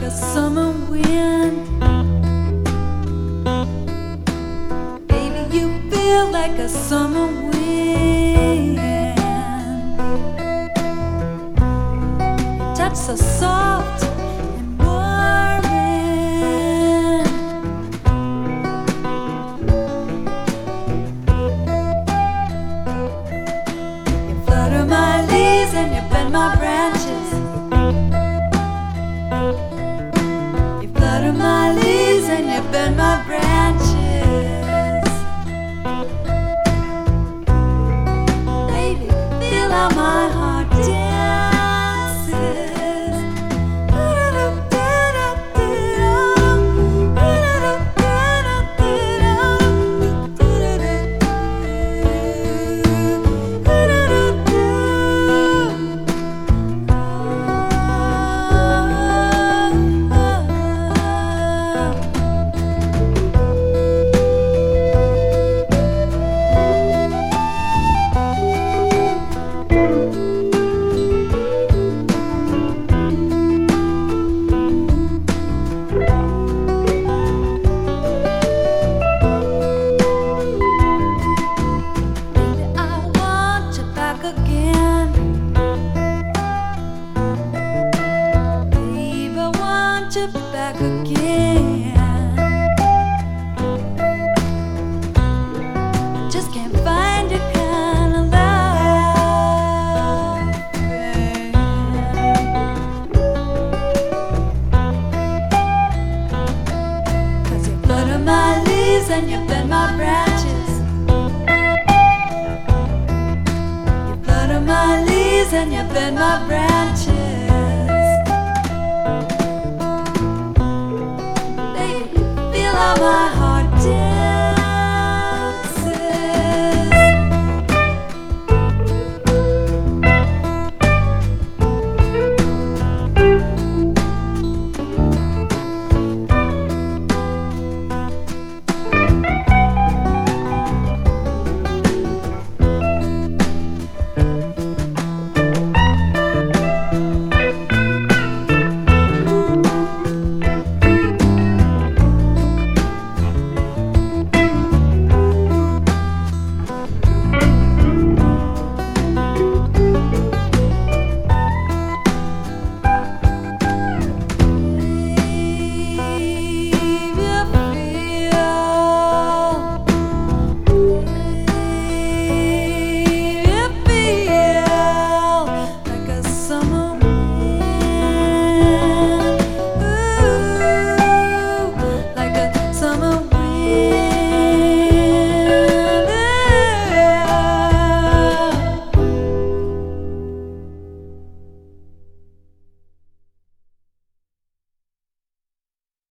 a summer wind. Baby, you feel like a summer wind. Your touch so soft and warming. You flutter my leaves and you bend my branches. You flutter my leaves and you bend my branches. Baby, feel how my heart dances. Back again. Just can't find your kind of love, babe. 'Cause you flutter my leaves and you bend my branches. You flutter my leaves and you bend my branches.